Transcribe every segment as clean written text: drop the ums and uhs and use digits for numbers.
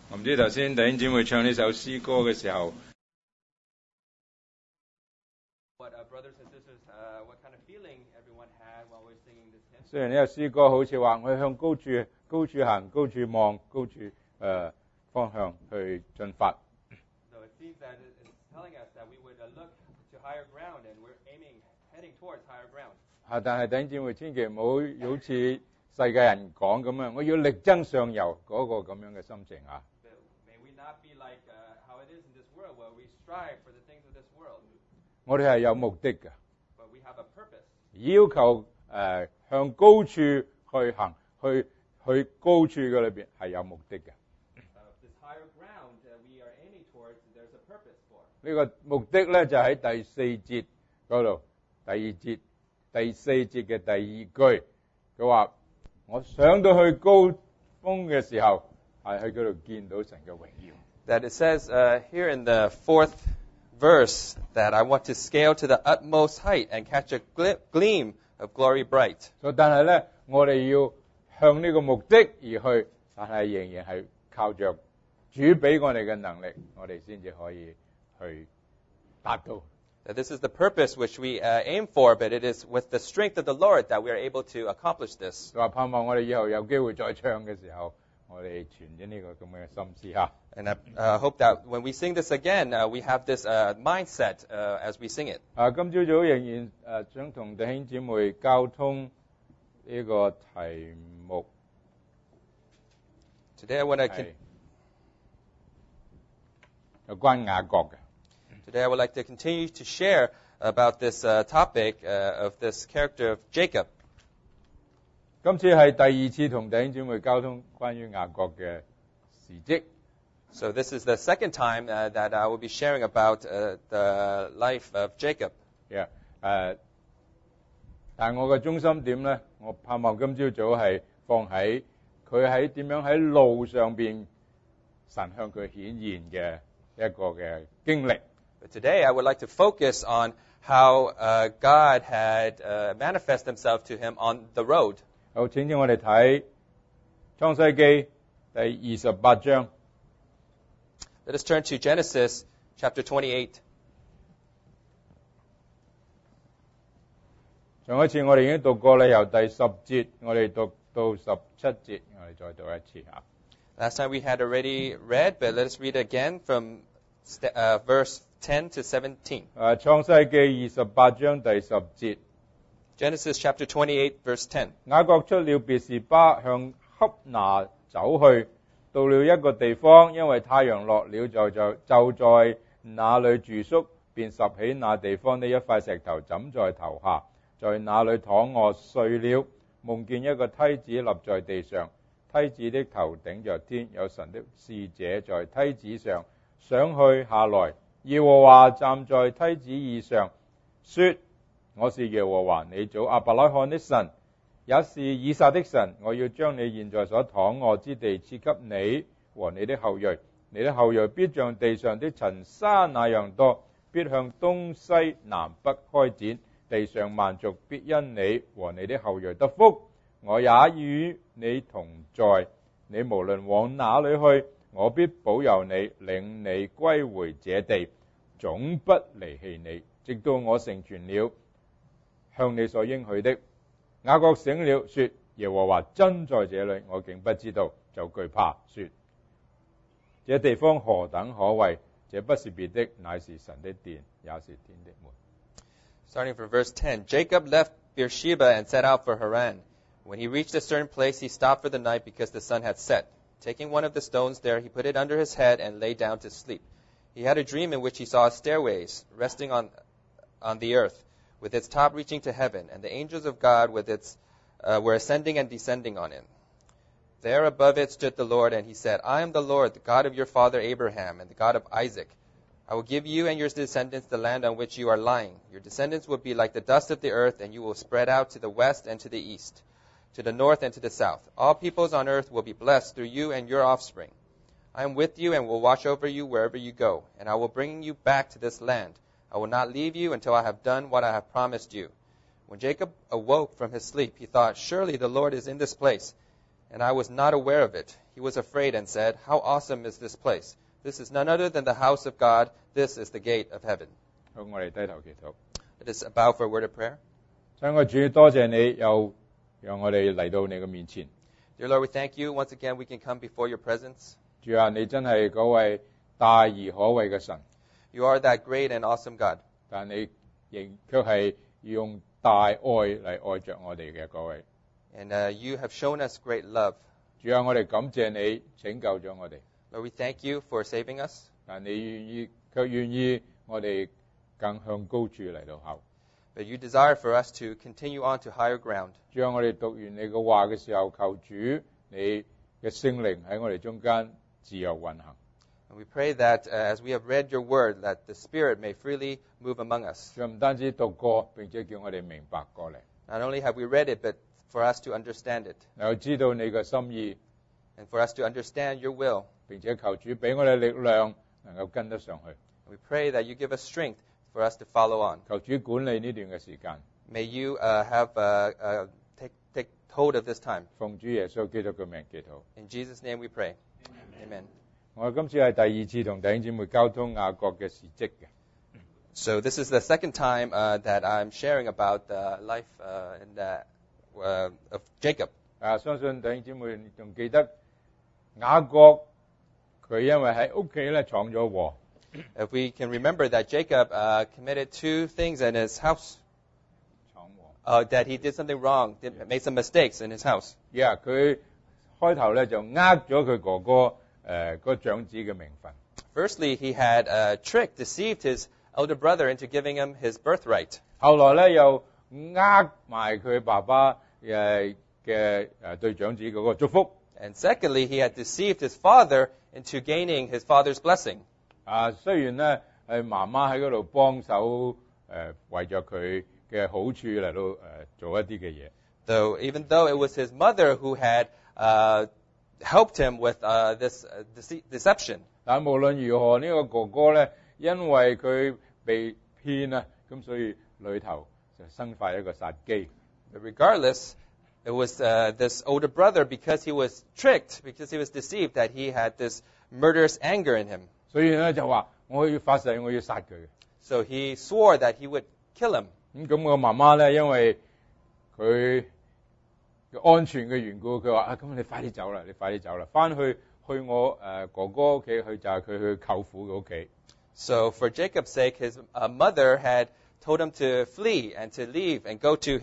我唔知頭先弟兄姊妹唱呢首詩歌嘅時候， What brothers and sisters, what kind of feeling everyone had while we're singing this hymn? 雖然呢個詩歌好似話我向高處行、高處望、高處方向去進發。 So it seems that it's telling us that we would look to higher ground, and we're heading towards higher ground. 但係弟兄姊妹千祈唔好似世界人講咁樣，我要力爭上游嗰個咁樣嘅心情啊！ But may we not be like how it is in this world, where we strive for the things of this world, 我哋係有目的嘅， but we have a purpose. 要求向高處去行，去高處嘅裏邊係有目的嘅。 This higher ground we are aiming towards, there's a purpose for. 呢個目的咧就喺第四節嗰度，第二節第四節嘅第二句，佢話我上到去高峰嘅時候，係喺嗰度見到神嘅榮耀。 That it says here in the 4th verse that I want to scale to the utmost height and catch a gleam of glory bright. 所以但係咧，我哋要向呢個目的而去，但係仍然係靠着主俾我哋嘅能力，我哋先至可以去達到。 That this is the purpose which we aim for, but it is with the strength of the Lord that we are able to accomplish this. 就話盼望我哋以後有機會再唱嘅時候，我哋存咗呢個咁嘅心思嚇。 And I hope that when we sing this again, we have this mindset as we sing it. 今朝早仍然想同弟兄姊妹交通呢個題目。 Today I want to 係有關雅各嘅。 Today I would like to continue to share about this topic of this character of Jacob. 今次係第二次同弟兄姊妹交通關於雅各嘅事蹟。 So this is the second time that I will be sharing about the life of Jacob. 但係我嘅中心點咧，我盼望今朝早係放喺佢喺點樣喺路上邊神向佢顯現嘅一個嘅經歷。 But today I would like to focus on how God had manifested himself to him on the road. 好，請我哋睇創世記第28章。 Let us turn to Genesis chapter 28. 上一次我哋已經讀過咧，由第10節我哋讀到17節，我哋再讀一次嚇。 Last time we had already read, but let us read again from verse 10 to 17. 創世記28章第10節。 Genesis chapter 28, verse 10. 雅各出了別是巴，向恰拿走去，到了一個地方，因為太陽落了，就在那裏住宿，便拾起那地方的一塊石頭枕在頭下，在那裏躺臥睡了，夢見一個梯子立在地上，梯子的頭頂着天，有神的使者在梯子上上去下來，耶和華站在梯子以上，說：我是耶和華你祖亞伯拉罕的神，也是以撒的神。我要將你現在所躺臥之地賜給你和你的後裔，你的後裔必像地上的塵沙那樣多，必向東西南北開展，地上萬族必因你和你的後裔得福。我也與你同在，你無論往哪裏去，我必保佑你，領你歸回這地，總不離棄你，直到我成全了向你所應許的。雅各醒了，說：耶和華真在這裏，我竟不知道，就懼怕，說：這地方何等可畏！這不是別的，乃是神的殿，也是天的門。 Starting from verse 10, Jacob left Beersheba and set out for Haran. When he reached a certain place, he stopped for the night because the sun had set. Taking one of the stones there, he put it under his head and lay down to sleep. He had a dream in which he saw stairways resting on the earth, with its top reaching to heaven, and the angels of God were ascending and descending on it. There above it stood the Lord, and he said, I am the Lord, the God of your father Abraham, and the God of Isaac. I will give you and your descendants the land on which you are lying. Your descendants will be like the dust of the earth, and you will spread out to the west and to the east, to the north and to the south. All peoples on earth will be blessed through you and your offspring. I am with you and will watch over you wherever you go, and I will bring you back to this land. I will not leave you until I have done what I have promised you. When Jacob awoke from his sleep, he thought, surely the Lord is in this place, and I was not aware of it. He was afraid and said, How awesome is this place! This is none other than the house of God. This is the gate of heaven. 好，我哋低頭祈禱。 Let us bow for a word of prayer. 親愛主，多謝你又讓我哋嚟到你嘅面前。 Dear Lord, we thank you. Once again, we can come before your presence. 主啊，你真係嗰位大而可畏嘅神， You are that great and awesome God. 但你仍卻係用大愛嚟愛着我哋嘅嗰位。 And you have shown us great love. 主啊，我哋感謝你拯救咗我哋， Lord, we thank you for saving us. 但你卻願意我哋更向高處嚟到考。 But you desire for us to continue on to higher ground. 主啊，我哋讀完你嘅話嘅時候，求主你嘅聖靈喺我哋中間自由運行。 And we pray that as we have read your word, that the Spirit may freely move among us. 主啊，唔單止讀過，並且叫我哋明白過嚟， Not only have we read it, but for us to understand it. 又知道你嘅心意， And for us to understand your will. 並且求主俾我哋力量，能夠跟得上去。 We pray that you give us strength for us to follow on. 求主管理呢段嘅時間， May you take hold of this time. 奉主耶穌基督嘅名祈禱。 In Jesus' name we pray. Amen. 我今次係第二次同弟兄姊妹交通雅各嘅事蹟嘅。 So this is the second time that I'm sharing about the life of Jacob. 相信弟兄姊妹仲記得雅各佢因為喺屋企咧闖咗禍， If we can remember that Jacob committed two things in his house, 闖禍。 that he did something wrong, made some mistakes in his house. 佢開頭咧就呃咗佢哥哥個長子嘅名分。 Firstly, he had deceived his elder brother into giving him his birthright. 後來咧又呃埋佢爸爸嘅對長子嗰個祝福。 And secondly, he had deceived his father into gaining his father's blessing. 雖然咧係媽媽喺嗰度幫手為咗佢嘅好處嚟到做一啲嘅嘢。 Even though it was his mother who had helped him with this deception. 但無論如何，呢個哥哥咧，因為佢被騙啊，咁所以裏頭就生發一個殺機。 But regardless, it was this older brother, because he was tricked, because he was deceived, that he had this murderous anger in him. 所以咧就話我要發誓，我要殺佢。 So he swore that he would kill him. 咁我媽媽咧，因為佢嘅安全嘅緣故，佢話咁你快啲走啦，你快啲走啦，翻去我哥哥屋企，去就係佢去舅父嘅屋企。 So for Jacob's sake, his mother had told him to flee and to leave and go to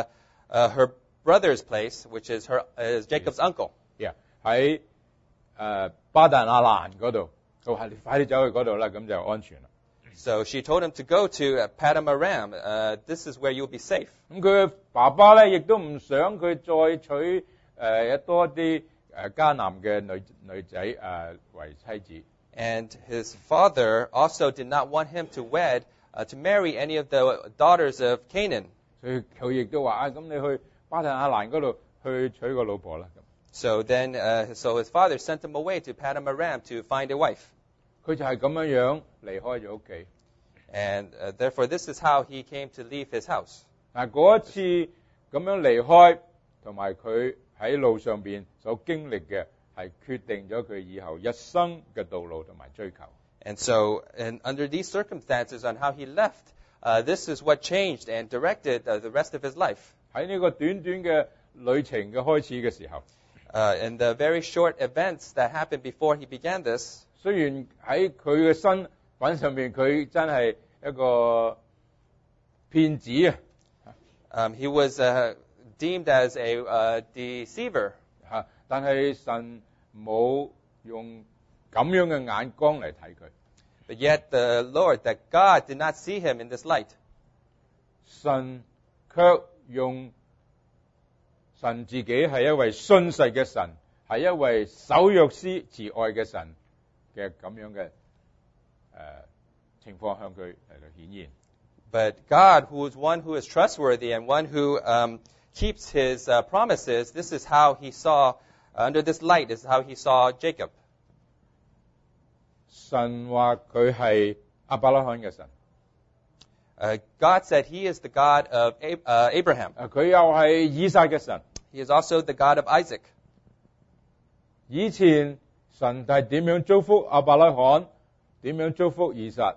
her brother's place, which is Jacob's uncle. 喺巴旦亞蘭嗰度，佢話你快啲走去嗰度啦，咁就安全啦。 So she told him to go to Paddan Aram. This is where you'll be safe. 咁佢嘅爸爸咧，亦都唔想佢再娶多啲迦南嘅女仔為妻子。 And his father also did not want him to marry any of the daughters of Canaan. 所以佢亦都話咁你去巴旦亞蘭嗰度去娶個老婆啦。 So his father sent him away to Paddan Aram to find a wife. 佢就係咁樣離開咗屋企。 And therefore, this is how he came to leave his house. 嗱，嗰一次咁樣離開，同埋佢喺路上邊所經歷嘅，係決定咗佢以後一生嘅道路同埋追求。 And so, under these circumstances, on how he left, this is what changed and directed the rest of his life. 喺呢個短短嘅旅程嘅開始嘅時候， In the very short events that happened before he began this, 雖然喺佢嘅身份上面佢真係一個騙子啊， he was deemed as a deceiver. 但係神冇用咁樣嘅眼光嚟睇佢。 But yet that God did not see him in this light. 神卻用神自己係一位信實嘅神，係一位守約施慈愛嘅神嘅咁樣嘅情況向佢嚟到顯現。 But God, who is one who is trustworthy and one who keeps his promises, this is how he saw, under this light, this is how he saw Jacob. 神話佢係亞伯拉罕嘅神， God said he is the God of Abraham. 佢又係以撒嘅神。 He is also the God of Isaac. 以前神係點樣祝福亞伯拉罕，點樣祝福以撒。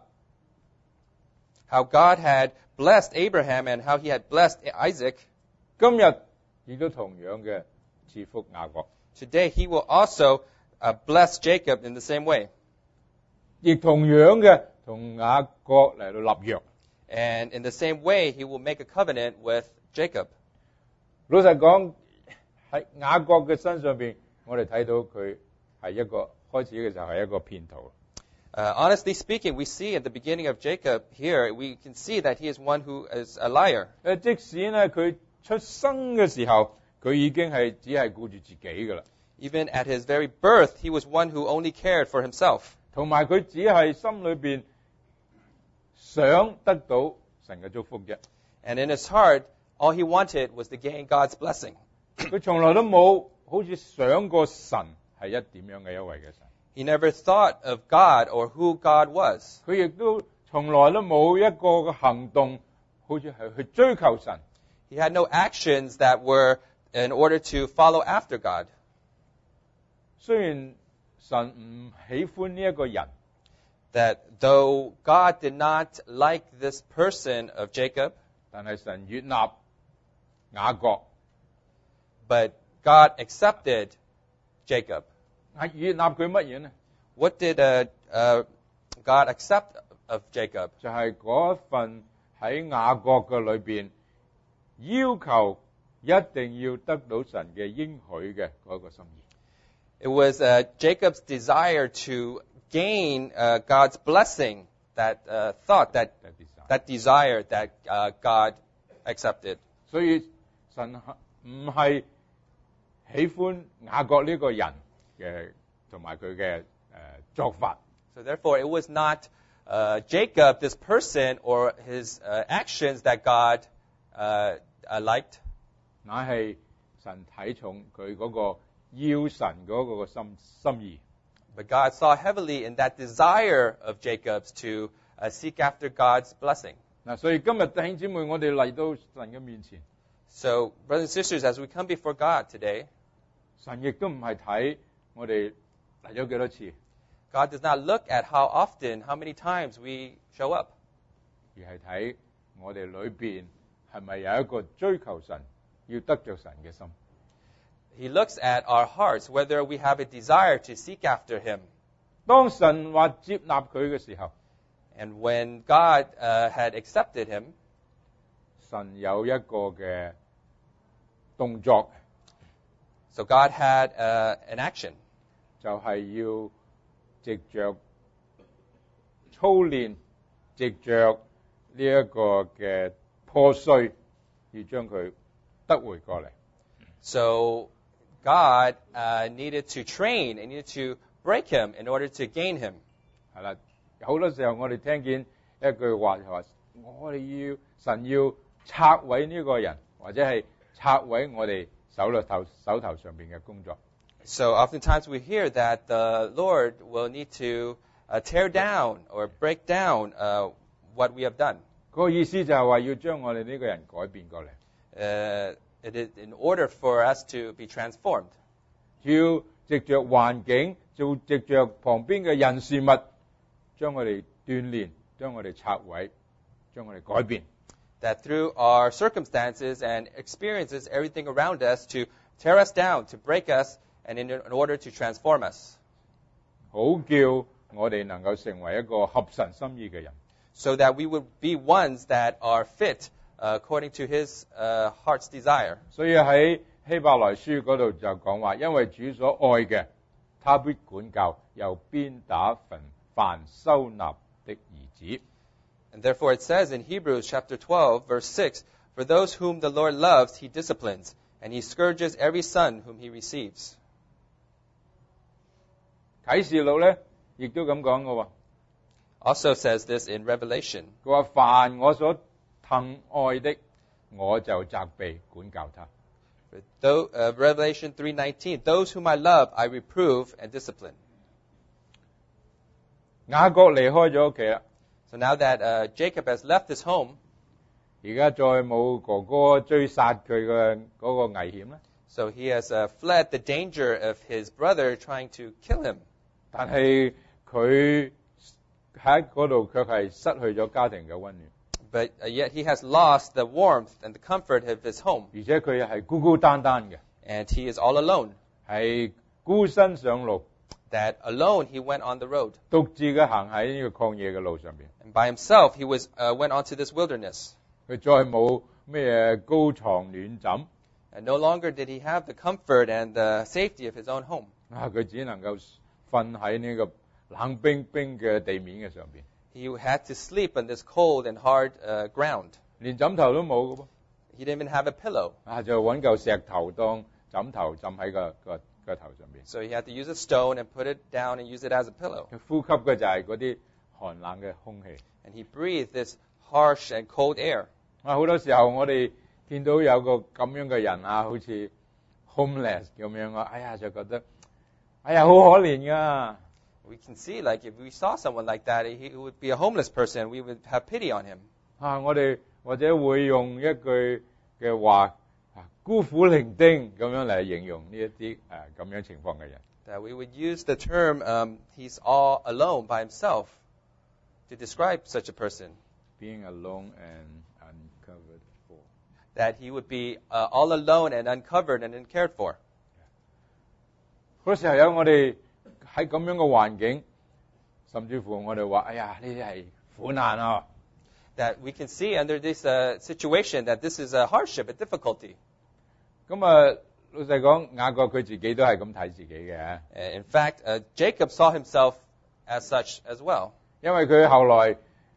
How God had blessed Abraham and how he had blessed Isaac. 今日亦都同樣嘅賜福雅各， Today he will also bless Jacob in the same way. 亦同樣嘅同雅各嚟到立約。 And in the same way, he will make a covenant with Jacob. 老實講，喺雅各嘅身上邊，我哋睇到佢係一個開始嘅時候係一個騙徒。 Honestly speaking, we see at the beginning of Jacob here, we can see that he is one who is a liar. 即使咧佢出生嘅時候，佢已經係只係顧住自己㗎啦， Even at his very birth, he was one who only cared for himself. 同埋佢只係心裏邊想得到神嘅祝福啫。 And in his heart, all he wanted was to gain God's blessing. 佢從來都冇好似想過神係一點樣嘅一位嘅神。 He never thought of God or who God was. 佢亦都從來都冇一個嘅行動，好似係去追求神。 He had no actions that were in order to follow after God. 雖然神唔喜歡呢一個人， That though God did not like this person of Jacob, 但係神悅納雅各。 but God accepted Jacob. 係悅納佢乜嘢呢？ What did God accept of Jacob? 就係嗰一份喺雅各嘅裏邊要求一定要得到神嘅應許嘅嗰個心意。 It was Jacob's desire to gain God's blessing, that thought, that desire that God accepted. 所以神唔係喜歡雅各呢個人嘅同埋佢嘅作法。 So therefore, it was not Jacob, this person, or his actions that God liked. 乃係神睇重佢嗰個要神嗰個心意。 But God saw heavily in that desire of Jacob's to seek after God's blessing. 嗱，所以今日弟兄姊妹，我哋嚟到神嘅面前， So, brothers and sisters, as we come before God today, 神亦都唔係睇我哋嚟咗幾多次， God does not look at how often, how many times we show up. 而係睇我哋裏邊係咪有一個追求神、要得着神嘅心。 He looks at our hearts, whether we have a desire to seek after Him. 當神話接納佢嘅時候， And when God had accepted him, 神有一個嘅動作， so God had an action. 就係要藉着操練，藉着呢一個嘅破碎，要將佢得回過嚟。 So God needed to train and needed to break him in order to gain him. 係啦，好多時候我哋聽見一句話就話，我哋要神要拆毀呢個人，或者係拆毀我哋手頭上邊嘅工作。 So oftentimes we hear that the Lord will need to tear down or break down what we have done. 個意思就係話要將我哋呢個人改變過嚟， It is in order for us to be transformed. 要藉着環境，就藉着旁邊嘅人事物，將我哋鍛鍊，將我哋拆毀，將我哋改變。 That through our circumstances and experiences, everything around us, to tear us down, to break us, and in order to transform us. 好叫我哋能夠成為一個合神心意嘅人。 So that we would be ones that are fit according to His heart's desire. 所以喺希伯來書嗰度就講話，因為主所愛嘅，他必管教，又鞭打凡收納的兒子。 And therefore it says in Hebrews chapter 12, verse 6, For those whom the Lord loves, He disciplines, and He scourges every son whom He receives. 啟示錄咧，亦都咁講嘅喎。 Also says this in Revelation. 佢話：凡我所疼愛的，我就責備管教他。 Revelation 3:19, Those whom I love, I reprove and discipline. 雅各離開咗屋企啦， So now that Jacob has left his home, 而家再冇哥哥追殺佢嘅嗰個危險啦。 So he has fled the danger of his brother trying to kill him. 但係佢喺嗰度卻係失去咗家庭嘅溫暖， But yet he has lost the warmth and the comfort of his home. 而且佢係孤孤單單嘅， And he is all alone. 係孤身上路， That alone he went on the road. 獨自嘅行喺呢個曠野嘅路上邊。 And by himself he went onto this wilderness. 佢再冇咩高床暖枕， And no longer did he have the comfort and the safety of his own home. 佢只能夠瞓喺呢個冷冰冰嘅地面嘅上邊， He had to sleep on this cold and hard ground. 連枕頭都冇嘅噃。 He didn't even have a pillow. 就揾嚿石頭當枕頭浸喺個頭上邊。 So he had to use a stone and put it down and use it as a pillow. 佢呼吸嘅就係嗰啲寒冷嘅空氣。 And he breathed this harsh and cold air. 好多時候我哋見到有個咁樣嘅人啊，好似 homeless 咁樣啊，哎呀就覺得，哎呀好可憐噶。 We can see, like, if we saw someone like that, he would be a homeless person. We would have pity on him. 我哋或者會用一句嘅話，孤苦伶仃咁樣嚟形容呢一啲咁樣情況嘅人。 That we would use the term, he's all alone by himself to describe such a person. Being alone and uncovered for. That he would be all alone and uncovered and uncared for. 好多時候有我哋喺咁樣嘅環境，甚至乎我哋話：哎呀，呢啲係苦難啊！ That we can see under this situation that this is a hardship, a difficulty. 咁老實講，雅各佢自己都係咁睇自己嘅， In fact, Jacob saw himself as such as well. 因為佢後來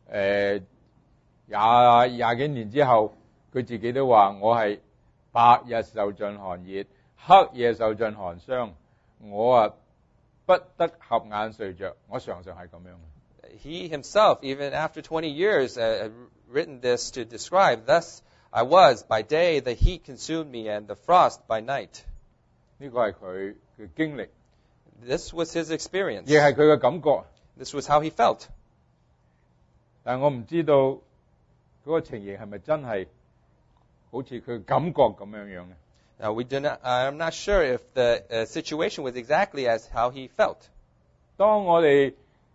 廿幾年之後，佢自己都話：我係白日受盡寒熱，黑夜受盡寒霜，我不得合眼睡着。我常常係咁樣。 He himself, even after 20 years, written this to describe, thus I was, by day the heat consumed me and the frost by night. 呢個係佢嘅經歷， This was his experience. 亦係佢嘅感覺。 This was how he felt. 但係我唔知道嗰個情形係咪真係好似佢感覺咁樣樣嘅。 Now, I'm not sure if the situation was exactly as how he felt. 當我哋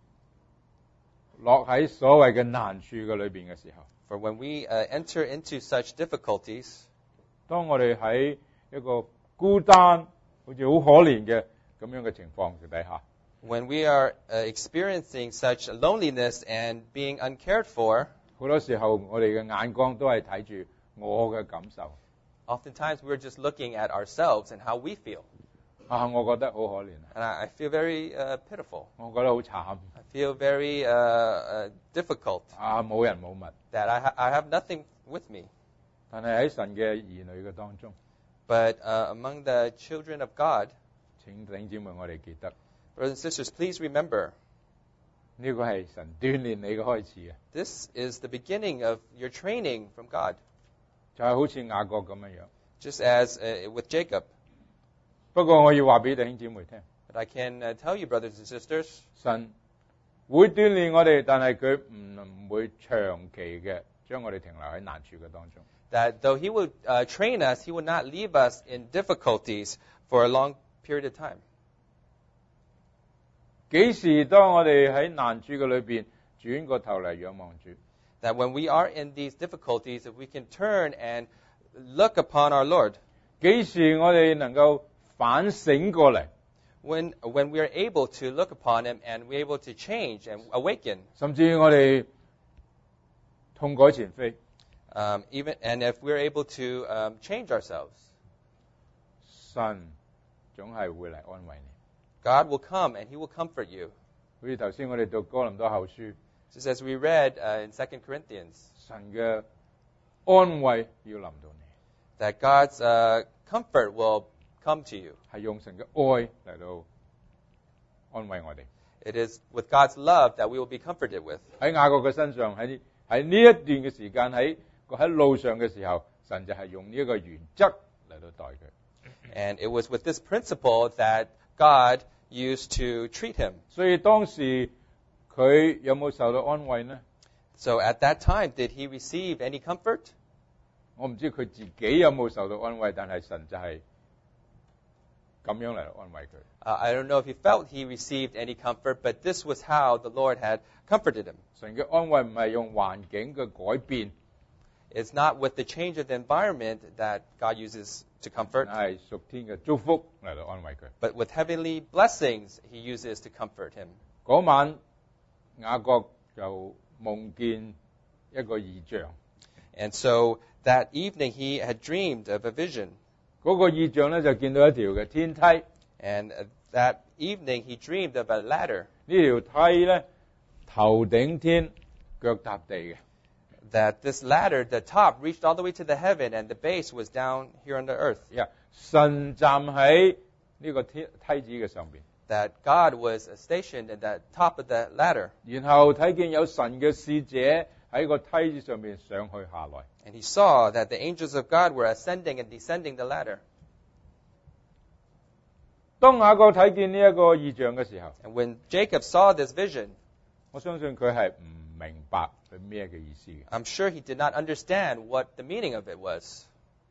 落喺所謂嘅難處嘅裏邊嘅時候， For when we enter into such difficulties, 當我哋喺一個孤單，好似好可憐嘅咁樣嘅情況嘅底下， when we are experiencing such loneliness and being uncared for, 好多時候我哋嘅眼光都係睇住我嘅感受。 oftentimes we're just looking at ourselves and how we feel. 我覺得好可憐， And I feel very pitiful. 我覺得好慘， I feel very difficult 冇人冇物。 that I have nothing with me. 但係喺神嘅兒女嘅當中， But among the children of God, 請弟兄姊妹我哋記得， brothers and sisters, please remember, 呢個係神鍛鍊你嘅開始啊！ this is the beginning of your training from God. 就係好似雅各咁樣樣。 Just as with Jacob. 不過我要話俾弟兄姊妹聽， But I can tell you, brothers and sisters, 神會鍛鍊我哋，但係佢唔會長期嘅將我哋停留喺難處嘅當中。 that though he would train us, he would not leave us in difficulties for a long period of time. 幾時當我哋喺難處嘅裏邊轉個頭嚟仰望主， That when we are in these difficulties, if we can turn and look upon our Lord, 幾時我哋能夠反省過嚟， when we are able to look upon him and we're able to change and awaken, 甚至我哋痛改前非， and if we're able to change ourselves, 神總係會嚟安慰你。 God will come and he will comfort you. 好似頭先我哋讀哥林多後書， Just as we read in 2 Corinthians, 神嘅安慰要臨到你， that God's comfort will come to you. 係用神嘅愛嚟到安慰我哋。 It is with God's love that we will be comforted with. 喺雅各嘅身上，喺呢一段嘅時間，喺路上嘅時候，神就係用呢一個原則嚟到待佢。 And it was with this principle that God used to treat him. 所以當時佢有冇受到安慰呢？ So at that time, did he receive any comfort? 我唔知佢自己有冇受到安慰，但係神就係咁樣嚟安慰佢。 I don't know if he felt he received any comfort, but this was how the Lord had comforted him. 神嘅安慰唔係用環境嘅改變， It's not with the change of the environment that God uses to comfort, 係屬天嘅祝福嚟到安慰佢。 but with heavenly blessings he uses to comfort him. 嗰晚雅各就夢見一個異象， And so that evening he had dreamed of a vision. 嗰個異象咧就見到一條嘅天梯，呢 And that evening he dreamed of a ladder 條梯咧頭頂天，腳踏地嘅。 that this ladder, the top reached all the way to the heaven and the base was down here on the earth. 神站喺呢個梯子嘅上邊， That God was stationed at the top of the ladder. 然後睇見有神嘅使者喺個梯子上面上去下來。 And he saw that the angels of God were ascending and descending the ladder. 當雅各睇見呢一個異象嘅時候， And when Jacob saw this vision, 我相信佢係唔明白佢咩嘅意思嘅。 I'm sure he did not understand what the meaning of it was.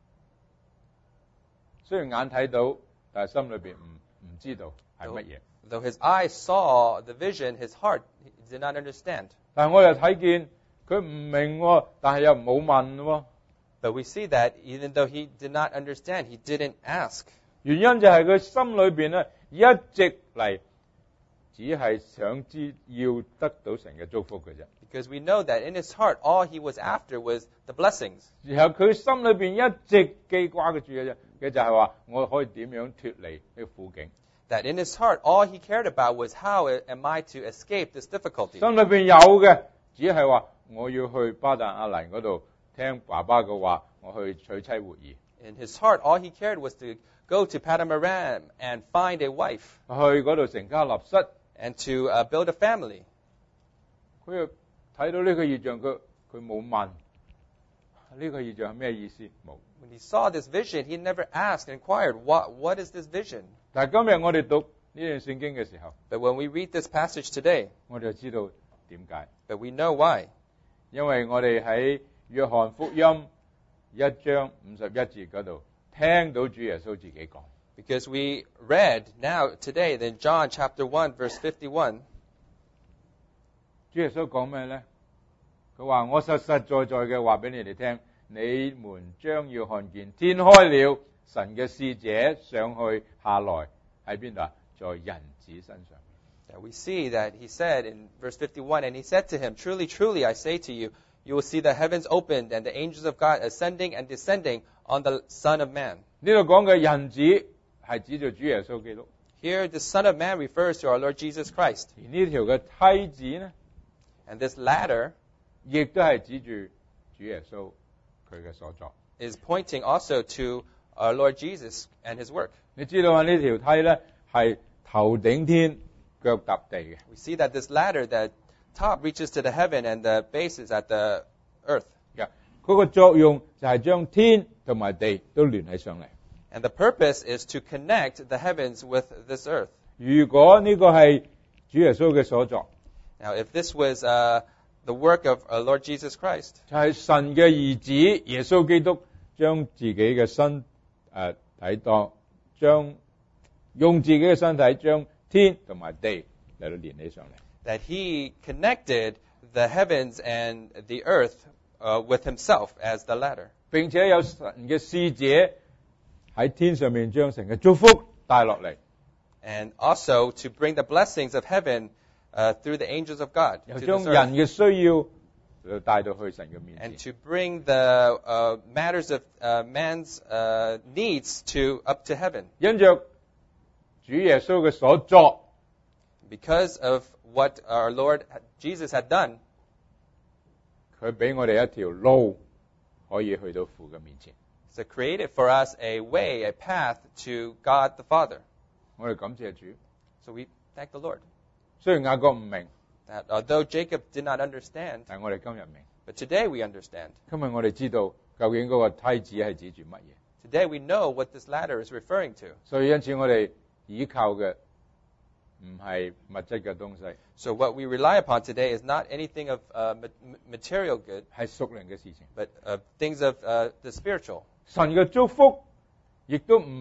雖然眼睇到，但係心裏邊唔知道係乜嘢。 Though his eyes saw the vision, his heart did not understand. 但係我又睇見佢唔明喎，但係又冇問喎。 But we see that even though he did not understand, he didn't ask. 原因就係佢心裏邊咧一直嚟，只係想知要得到神嘅祝福嘅啫。 Because we know that in his heart, all he was after was the blessings. 然後佢心裏邊一直記掛住嘅啫，嘅就係話我可以點樣脫離呢個苦境。 That in his heart, all he cared about was how am I to escape this difficulty. 心裏邊有嘅，只係話我要去巴旦亞蘭嗰度聽爸爸嘅話，我去娶妻活兒。 In his heart, all he cared was to go to Padamaram and find a wife 去嗰度成家立室。 and to build a family. 佢又睇到呢個異象，佢冇問呢個異象係咩意思，冇。 When he saw this vision, he never asked and inquired, what is this vision? 但係今日我哋讀呢段聖經嘅時候， But when we read this passage today, 我哋就知道點解， but we know why. 因為我哋喺約翰福音1章51節嗰度聽到主耶穌自己講。 Because we read now today in John chapter 1 verse 51, 主耶穌講咩呢？佢話我實實在在嘅話俾你哋聽，你們將要看見天開了，神嘅使者上去下來喺邊度啊？在人子身上。 that we see that he said in verse 51, and he said to him, Truly, truly, I say to you, you will see the heavens opened and the angels of God ascending and descending on the Son of Man. 呢度講嘅人子係指住主耶穌基督， Here, the Son of Man refers to our Lord Jesus Christ. 而呢條嘅梯子呢， And this ladder 亦都係指住主耶穌佢嘅所作。 is pointing also to our Lord Jesus and his work. 你知道啊？呢條梯呢係頭頂天，腳踏地嘅。 We see that this ladder, the top reaches to the heaven and the base is at the earth. 嗰個作用就係將天同埋地都聯繫上嚟。 And the purpose is to connect the heavens with this earth. 如果呢個係主耶穌嘅所作， Now, if this was the work of our Lord Jesus Christ, 就係神嘅兒子耶穌基督將自己嘅身體用自己嘅身體將天同埋地嚟到連起上嚟。 that he connected the heavens and the earth with himself as the ladder. 並且有神嘅使者喺天上面將神嘅祝福帶落嚟， And also to bring the blessings of heaven through the angels of God 又 to 將 this 人 earth. 嘅需要嚟到帶到去神嘅面 And 前。 to bring the matters of man's needs up to heaven. 因着主耶穌嘅所作， Because of what our Lord Jesus had done, 佢俾我哋一條路可以去到父嘅面前。 so created for us a way, a path to God the Father. 我哋感謝主。 So we thank the Lord. 雖然雅各唔明， That although Jacob did not understand, 但係我哋今日明。 but today we understand. 今日我哋知道究竟嗰個梯子係指住乜嘢。 Today we know what this ladder is referring to. 所以因此我哋依靠嘅唔係物質嘅東西， So what we rely upon today is not anything of material good, 係屬靈嘅事情。 but things of the spiritual. 神嘅祝福亦都唔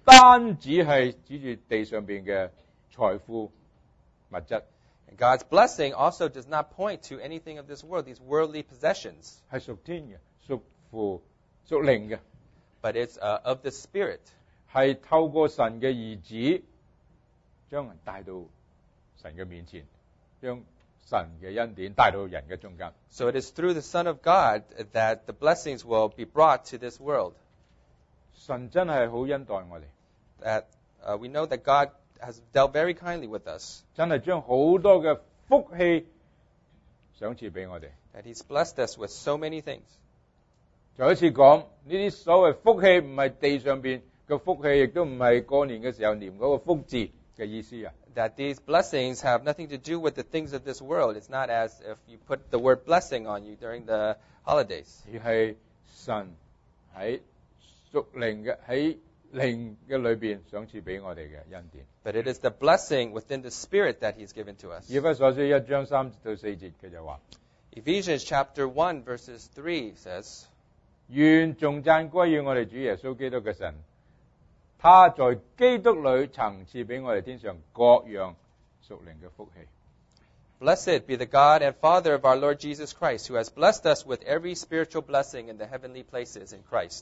單止係指住地上邊嘅財富物質， And God's blessing also does not point to anything of this world, these worldly possessions, 係屬天嘅、屬靈嘅， but it's of the Spirit. 係透過神嘅兒子將人帶到神嘅面前，將神嘅恩典帶到人嘅中間。 So it is through the Son of God that the blessings will be brought to this world. 神真係好恩待我哋， That we know that God has dealt very kindly with us, 真係將好多嘅福氣賞賜俾我哋。 that He's blessed us with so many things. 再一次講，呢啲所謂福氣唔係地上邊嘅福氣，亦都唔係過年嘅時候念嗰個福字嘅意思啊。 That these blessings have nothing to do with the things of this world. It's not as if you put the word blessing on you during the holidays. 而係神喺屬靈嘅喺靈嘅裏邊賞賜俾我哋嘅恩典。 But it is the blessing within the Spirit that He's given to us. 以弗所書1章3到4節佢就話： Ephesians chapter 1 verses 3 says, 願頌讚歸於我哋主耶穌基督嘅神，他在基督裏曾賜俾我哋天上各樣屬靈嘅福氣。 Blessed be the God and Father of our Lord Jesus Christ, who has blessed us with every spiritual blessing in the heavenly places in Christ.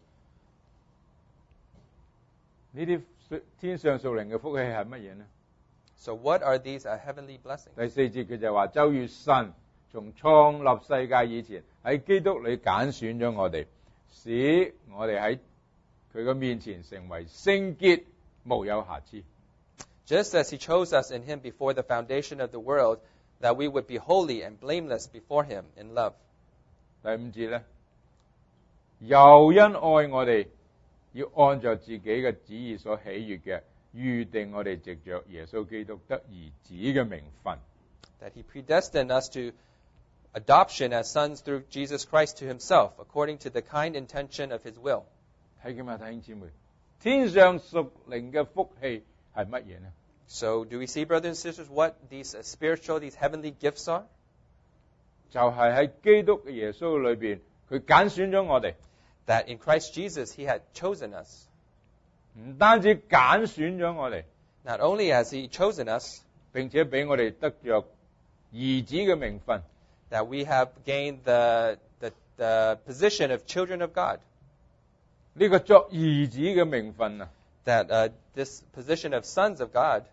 呢啲天上屬靈嘅福氣係乜嘢呢？ So what are these heavenly blessings? 第4節佢就話：就如神從創立世界以前喺基督裏揀選咗我哋，使我哋喺佢嘅面前成為聖潔，無有瑕疵。 Just as He chose us in Him before the foundation of the world, that we would be holy and blameless before Him in love. 第5節呢，又因愛我哋，要按照自己嘅旨意所喜悅嘅，預定我哋藉着耶穌基督得兒子嘅名分。 That He predestined us to adoption as sons through Jesus Christ to Himself, according to the kind intention of His will. 睇見嘛，弟兄姊妹，天上屬靈嘅福氣係乜嘢呢？ So do we see, brothers and sisters, what these spiritual, these heavenly gifts are? 就係喺基督嘅耶穌裏邊，佢揀選咗我哋， That in Christ Jesus He had chosen us. 唔單止揀選咗我哋， Not only has He chosen us, 並且俾我哋得着兒子嘅名分。 that we have gained the position of children of God. 呢個作兒子嘅名分啊， That this position of sons of God,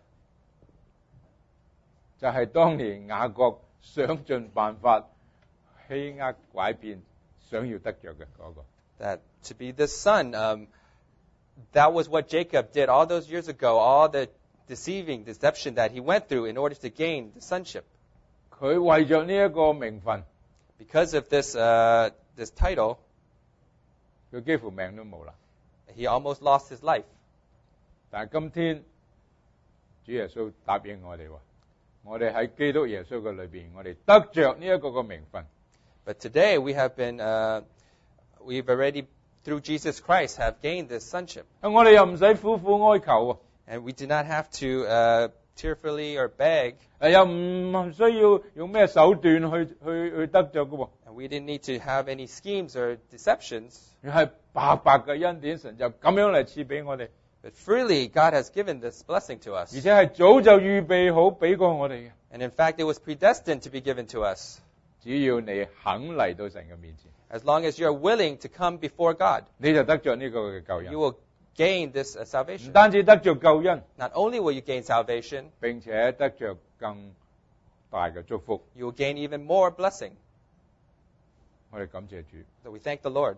就係當年雅各想盡辦法欺呃拐騙，想要得着嘅嗰個。 that to be the son, that was what Jacob did all those years ago, all the deception that he went through in order to gain the sonship. 佢為着呢一個名分， Because of this title, 佢幾乎命都冇啦。 he almost lost his life. 但係今天主耶穌答應我哋話，我哋喺基督耶穌嘅裏邊，我哋得着呢一個嘅名分。 But today we have been, we've already, through Jesus Christ, have gained this sonship. 我哋又唔使苦苦哀求喎， And we do not have to tearfully or beg, 又唔需要用咩手段去得着嘅喎。 and we didn't need to have any schemes or deceptions. 係白白嘅恩典，神就咁樣嚟賜俾我哋， But freely, God has given this blessing to 而 us. 且係早就預備好俾過我哋嘅。 And in fact, it was predestined to be given to us. 只要你肯嚟到神嘅面前， As long as you're willing to come before God, 你就得着呢個嘅救 you 恩。 will gain this 唔 salvation. 單止得着救恩， Not only will you gain salvation, 並且得着更大嘅祝福。 you will gain even more blessing. 我哋感謝主， So we thank the Lord.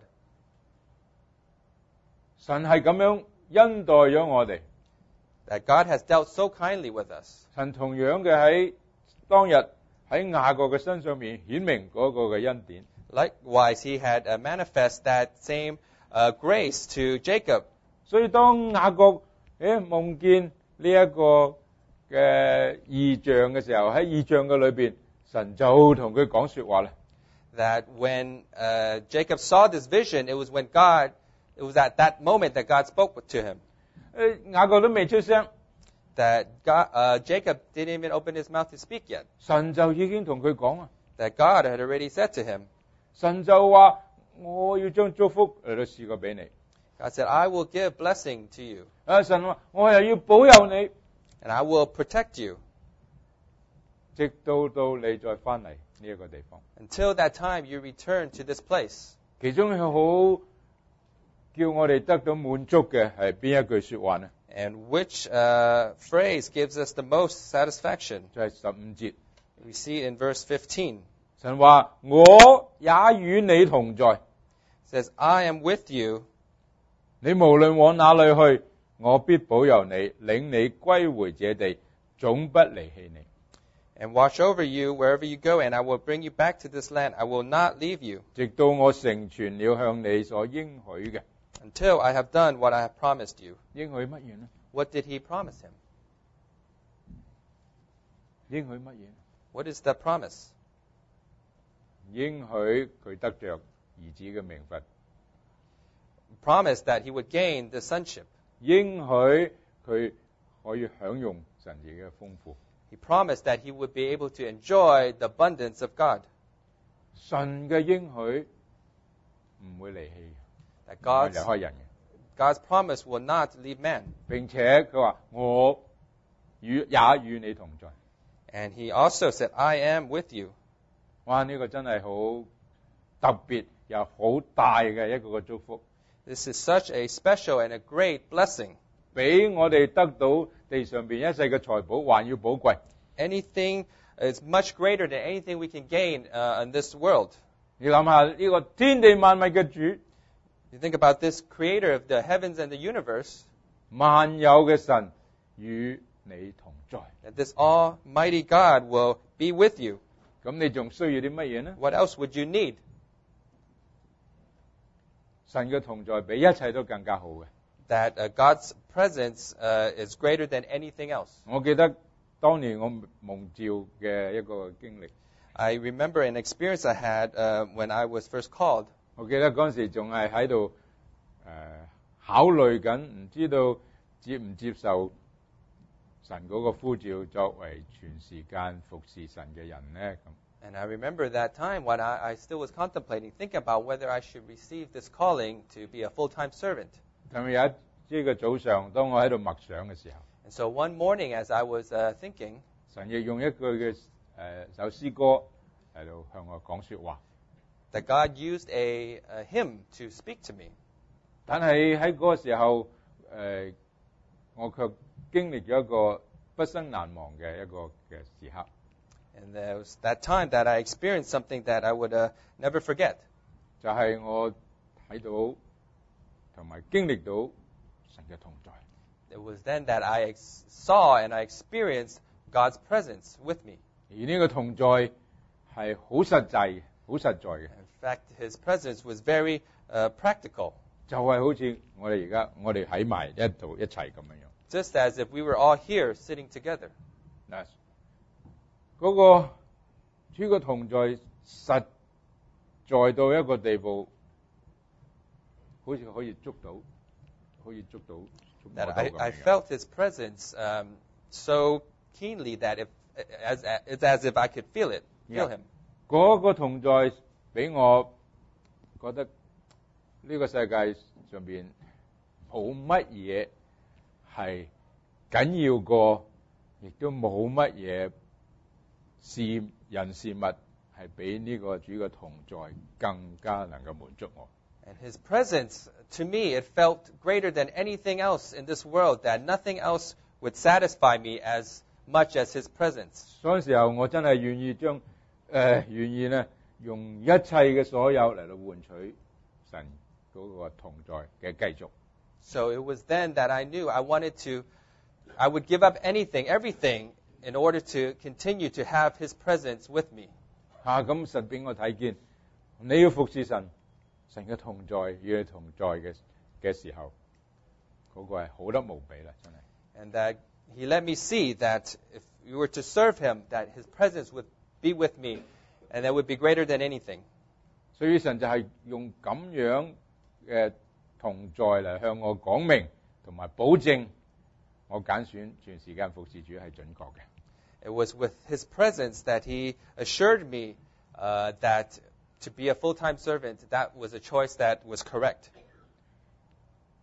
神係咁樣恩待咗我哋。 That God has dealt so kindly with us. 神同樣嘅喺當日喺雅各嘅身上面顯明嗰個嘅恩典。 Likewise, he had manifest that same grace to Jacob. 所以當雅各夢見呢一個嘅異象嘅時候，喺異象嘅裏邊，神就同佢講說話啦。 That when Jacob saw this vision, it was at that moment that God spoke to him. 雅各都未出聲， That Jacob didn't even open his mouth to speak yet. 神就已經同佢講啊。 That God had already said to him. 神就話：我要將祝福嚟到試過俾你。 God said, I will give blessing to you, 神話我又要保佑你， and I will protect you 直到你再翻嚟呢一個地方。 until that time you return to this place. 其中係好叫我哋得到滿足嘅係邊一句說話呢？ And which phrase gives us the most satisfaction? 就係15節， We see in verse 15. 神話我也與你同在， It says, I am with you. 你無論往哪裏去，我必保佑你，領你歸回這地，總不離棄你。 And watch over you wherever you go, and I will bring you back to this land. I will not leave you 直到我成全了向你所應許嘅。 until I have done what I have promised you. 應許乜嘢呢？ What did he promise him? 應許乜嘢？ What is that promise? 應許佢得着兒子嘅名分， Promise that he would gain the sonship. 應許佢可以享用神自己嘅豐富。 He promised that he would be able to enjoy the abundance of God. 神嘅應許唔會離棄， That 唔會離開人嘅。 God's promise will not leave man. 並且佢話我也與你同在。 And he also said, I am with you. 哇！呢個真係好特別又好大嘅一個祝福， This is such a special and a great blessing. 比我哋得到地上邊一世嘅財寶還要寶貴。 Anything is much greater than anything we can gain in this world. 你諗下呢個天地萬物嘅主， You think about this creator of the heavens and the universe, 萬有嘅神與你同在。 that this almighty God will be with you. 咁你仲需要啲乜嘢呢？ What else would you need? 神嘅同在比一切都更加好嘅。 That God's presence is greater than anything else. 我記得當年我蒙召嘅一個經歷， I remember an experience I had when I was first called. 我記得嗰陣時仲係喺度考慮緊，唔知道接唔接受神嗰個呼召，作為全時間服侍神嘅人呢？咁 And I remember that time when I still was contemplating, thinking about whether I should receive this calling to be a full-time servant. 咁有一個早上，當我喺度默想嘅時候， And so one morning as I was thinking, 神亦用一句嘅首詩歌嚟到向我講說話。 that God used a hymn to speak to me. 但係喺嗰個時候，我卻經歷咗一個畢生難忘嘅一個嘅時刻。 And there was that time that I experienced something that I would never forget. 就係我睇到同埋經歷到神嘅同在。 It was then that I saw and I experienced God's presence with me. 而呢個同在係好實際嘅，好實在嘅。 In fact, His presence was very practical, 就係好似我哋喺埋一度一齊咁樣樣。 just as if we were all here sitting together. 嗱，嗰個主嘅同在實在到一個地步，好似可以捉到，可以捉到。 That I felt His presence so keenly that it's as if I could feel it, feel Him. 嗰個同在俾我覺得呢個世界上邊冇乜嘢係緊要過，亦都冇乜嘢人事物係比呢個主嘅同在更加能夠滿足我。 And His presence, to me, it felt greater than anything else in this world, that nothing else would satisfy me as much as His presence. 嗰陣時候，我真係願意呢用一切嘅所有嚟到換取神嗰個同在嘅繼續。 So it was then that I knew I would give up anything, everything, in order to continue to have His presence with me. 咁神俾我睇見，你要服侍神，神嘅同在與你同在嘅時候，嗰個係好得無比啦，真係。 And that He let me see that if we were to serve Him, that His presence would be with me, and that would be greater than anything. 所以神就係用咁樣嘅同在嚟向我講明，同埋保證我揀選全時間服侍主係準確嘅。 It was with His presence that He assured me that to be a full-time servant, that was a choice that was correct.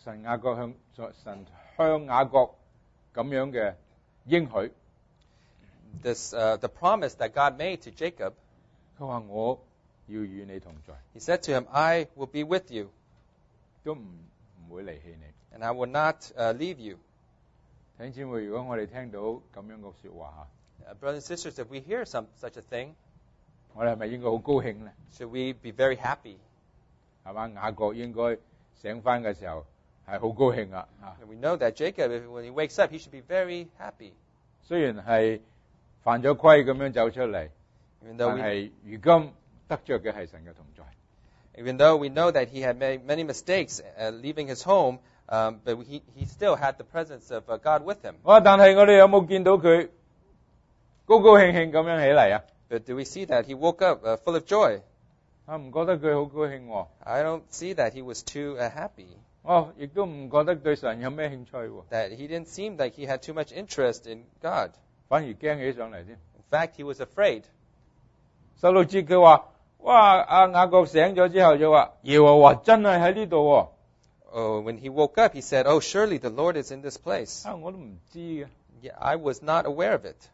神向雅各咁樣嘅應許， The promise that God made to Jacob, 佢話我要與你同在， he said to him, I will be with you, 都唔會離棄你。 and I will not leave you. 弟兄姊妹，如果我哋聽到咁樣嘅説話 Brothers and sisters, if we hear such a thing, 我哋係咪應該好高興呢？ should we be very happy? 係嘛？雅各應該醒翻嘅時候係好高興啊！ And we know that Jacob, when he wakes up, he should be very happy. 雖然係犯咗規咁樣走出嚟， Even 但 though we 係如今得着嘅係神嘅同在。 Even though we know that he had made many mistakes leaving his home, but he still had the presence of God with him. 但係我哋有冇見到佢高高興興咁樣起嚟啊？ But do we see that he woke up full of joy? 唔覺得佢好高興喎。 I don't see that he was too happy. 亦都唔覺得對神有咩興趣喎。 That he didn't seem like he had too much interest in God. 反而驚起上嚟添。 In fact, he was afraid. 16節佢話：哇！雅各醒咗之後就話：耶和華真係喺呢度喎。 When he woke up, he said, "Oh, surely the Lord is in this place." 我都唔知嘅。 Yeah, I was not aware of it.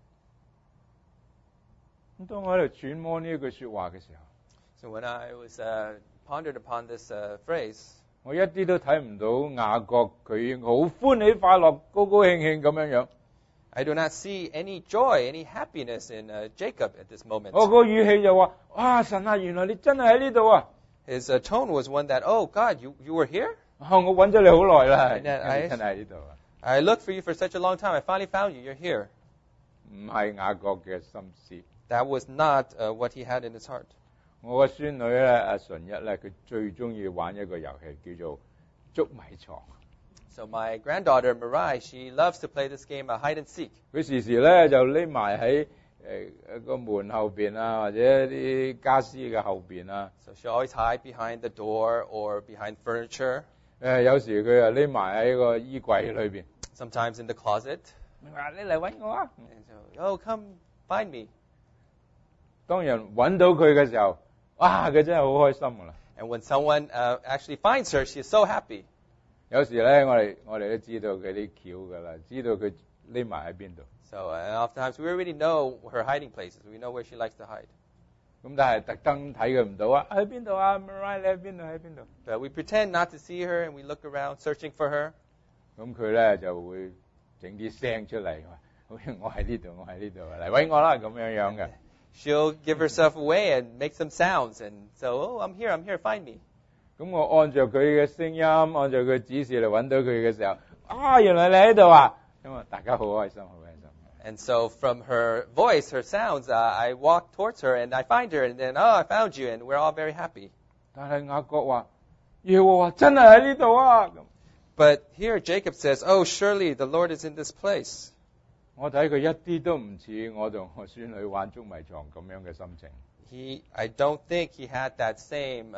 咁當我喺度揣摩呢一句説話嘅時候， So when I was pondered upon this phrase, 我一啲都睇唔到雅各佢好歡喜快樂、高高興興咁樣樣。 I do not see any joy, any happiness in Jacob at this moment. 我個語氣就話：哇！神啊，原來你真係喺呢度啊！ His tone was one that, "Oh God, you were here? 我揾咗你好耐啦， I- 你真係喺呢度啊！ I looked for you for such a long time. I finally found you. You're here." 唔係雅各嘅心思。 That was not what he had in his heart. 我個孫女咧，阿純一咧，佢最中意玩一個遊戲叫做捉迷藏。 So my granddaughter Mirai, she loves to play this game, hide and seek. 佢時時咧就匿埋喺個門後邊啊，或者啲家私嘅後邊啊。 So she always hide behind the door or behind furniture. 有時佢又匿埋喺個衣櫃裏邊。 Sometimes in the closet. 話你嚟揾我啊！ And so, "Oh, come find me." 當人揾到佢嘅時候，哇！佢真係好開心噶啦。 And when someone actually finds her, she is so happy. 有時咧，我哋都知道佢啲橋噶啦，知道佢匿埋喺邊度。 So oftentimes we already know her hiding places. We know where she likes to hide. 咁但係特登睇佢唔到啊！喺邊度啊 ？Marie 你喺邊度？喺邊度？ But we pretend not to see her and we look around searching for her. 咁佢咧就會整啲聲出嚟，話：好似我喺呢度，我喺呢度，嚟揾我啦咁樣樣嘅。 She'll give herself away and make some sounds. And so, "Oh, I'm here, find me." 咁我按照佢嘅聲音，按照佢指示嚟揾到佢嘅時候，原來你喺度啊！咁啊，大家好開心，好開心。 And so from her voice, her sounds, I walk towards her and I find her. And then, "Oh, I found you." And we're all very happy. 但係雅各話：耶和華真係喺呢度啊！咁 But here Jacob says, "Oh, surely the Lord is in this place." 我睇佢一啲都唔似我同我孫女玩捉迷藏咁樣嘅心情。 I don't think he had that same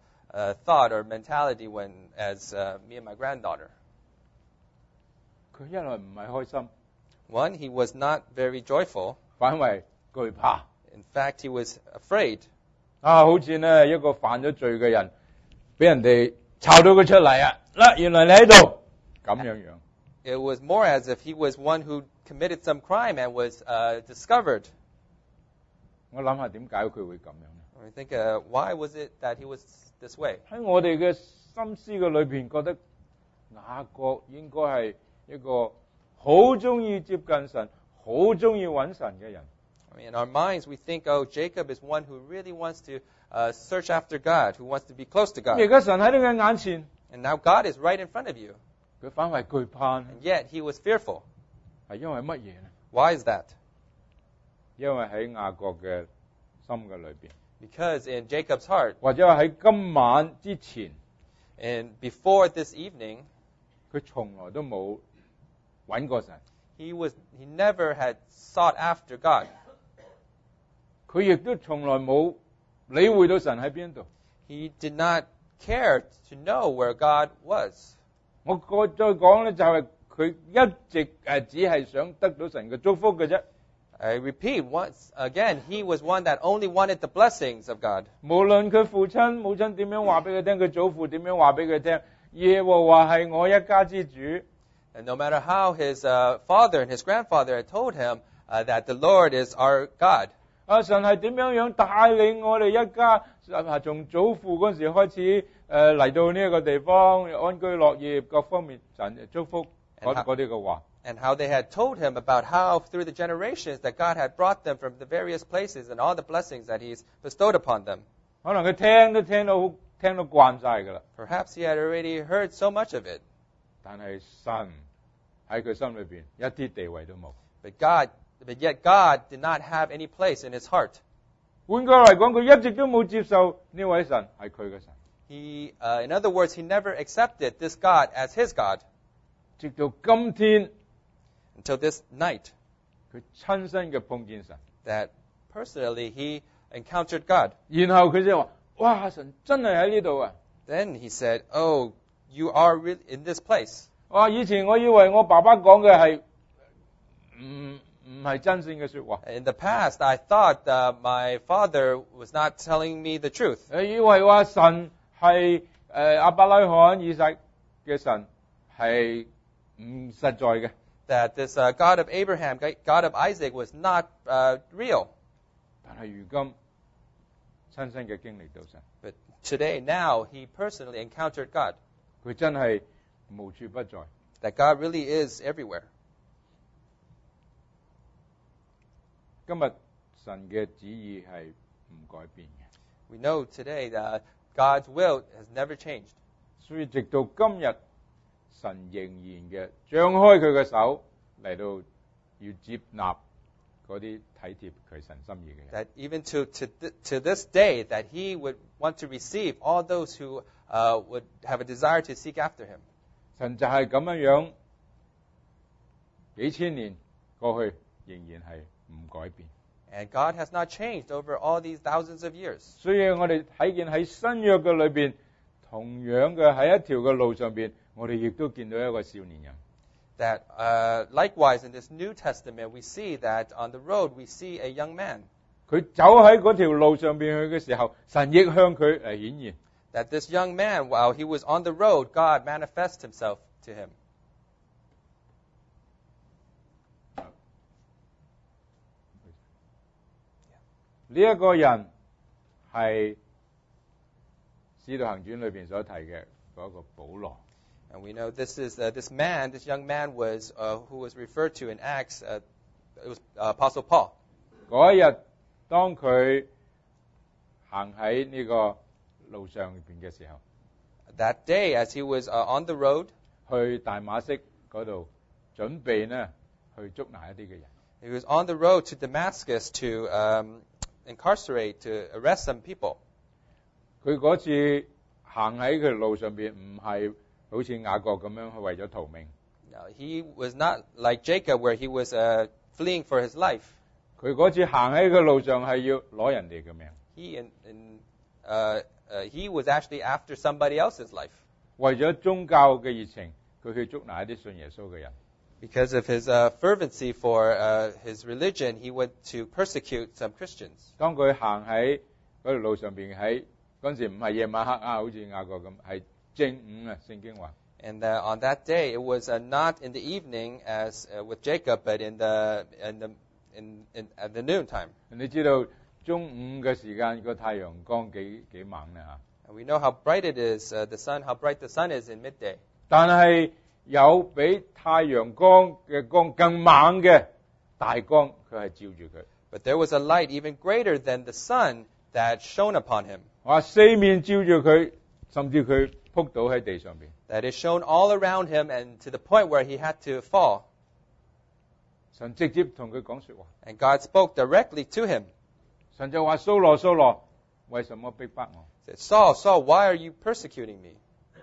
thought or mentality as me and my granddaughter. 佢一來唔係開心， One, he was not very joyful. 反為懼怕。 In fact, he was afraid. 好似呢一個犯咗罪嘅人，俾人哋抄到佢出嚟啊！嗱，原來你喺度咁樣樣。 It was more as if he was one who committed some crime and was discovered. 我諗下點解佢會咁樣呢？ I think, why was it that he was this way? 喺我哋嘅心思嘅裏邊，覺得雅各應該係一個好中意接近神、好中意揾神嘅人。 I mean, in our minds, we think, "Oh, Jacob is one who really wants to search after God, who wants to be close to 而 God." 家神喺你嘅眼前， And now God is right in front of you. 佢反為懼怕呢， And yet he was fearful. 係因為乜嘢呢？ Why is that? 因為喺雅各嘅心嘅裏邊， Because in Jacob's heart, 或者係喺今晚之前， and before this evening, 佢從來都冇揾過神， he never had sought after God. 佢亦都從來冇理會到神喺邊度。 He did not care to know where God was. 我再講咧，就係佢一直只係想得到神嘅祝福嘅啫。 I repeat once again, he was one that only wanted the blessings of God. 無論佢父親、母親點樣話俾佢聽，佢祖父點樣話俾佢聽， 耶和華係我一家之主。 And no matter how his father and his grandfather had told him that the Lord is our God, 神係點樣帶領我哋一家從祖父嗰時開始嚟到呢一個地方安居樂業，各方面神祝福嗰啲嘅話。 and how they had told him about how through the generations that God had brought them from the various places and all the blessings that he's bestowed upon them. 可能佢聽都聽到慣晒㗎啦。 Perhaps he had already heard so much of it, 但係神喺佢心裏邊一啲地位都冇。 but yet God did not have any place in his heart. 換句嚟講，佢一直都冇接受呢位神係佢嘅神。 In other words, he never accepted this God as his God 直到今天， until this night 佢親身嘅碰見神， that personally he encountered God. 然後佢就話：哇！神真係喺呢度啊！ Then he said, "Oh, you are really in this place." 哇！以前我以為我爸爸講嘅係唔係真正嘅說話， In the past, I thought my father was not telling me the truth. 以為話神係亞伯拉罕、以撒嘅神係唔實在嘅。 That this God of Abraham, God of Isaac was not real. 但係如今親身嘅經歷到神， But today, now, he personally encountered God. 佢真係無處不在。 That God really is everywhere. 今日神嘅旨意係唔改變嘅， We know today that God's will has never changed. 所以直到今日，神仍然嘅張開佢嘅手嚟到要接納嗰啲體貼佢神心意嘅人。 That even to this day, that he would want to receive all those who would have a desire to seek after him. 神就係咁樣幾千年過去，仍然係唔改變。 And God has not changed over all these thousands of years. 所以我哋睇見喺新約嘅裏邊，同樣嘅喺一條嘅路上邊，我哋亦都見到一個少年人。 That likewise in this New Testament, we see that on the road we see a young man. 佢走喺嗰條路上邊去嘅時候，神亦向佢嚟顯現。 That this young man, while he was on the road, God manifests himself to him. 呢一個人係《使徒行傳》裏邊所提嘅嗰個保羅。 And we know this young man was who was referred to in Acts. It was Apostle Paul. 嗰一日，當佢行喺呢個路上邊嘅時候， That day, as he was on the road, 去大馬色嗰度準備呢去捉拿一啲嘅人。 he was on the road to Damascus to incarcerate, to arrest some people. 佢嗰次行喺佢路上邊，唔係好似雅各咁樣去為咗逃命。 Now, he was not like Jacob, where he was fleeing for his life. 佢嗰次行喺個路上係要攞人哋嘅命， He was actually after somebody else's life. 為咗宗教嘅熱情，佢去捉拿一啲信耶穌嘅人。 Because of his fervency for his religion, he went to persecute some Christians. 當佢行喺嗰條路上邊，喺嗰陣時唔係夜晚黑啊，好似雅各咁，係正午啊。聖經話。 And on that day, it was not in the evening as with Jacob, but at the noontime. 你知道中午嘅時間個太陽光幾猛咧嚇？ And we know how bright it is, how bright the sun is in midday. 但係有比太陽光嘅光更猛嘅大光，佢係照住佢。 But there was a light even greater than the sun that shone upon him. 話四面照住佢，甚至佢仆倒喺地上邊。 That it shone all around him, and to the point where he had to fall. 神直接同佢講說話。 And God spoke directly to him. 神就話：掃羅，掃羅，為什麼逼迫我？ He said, Saul, Saul, why are you persecuting me?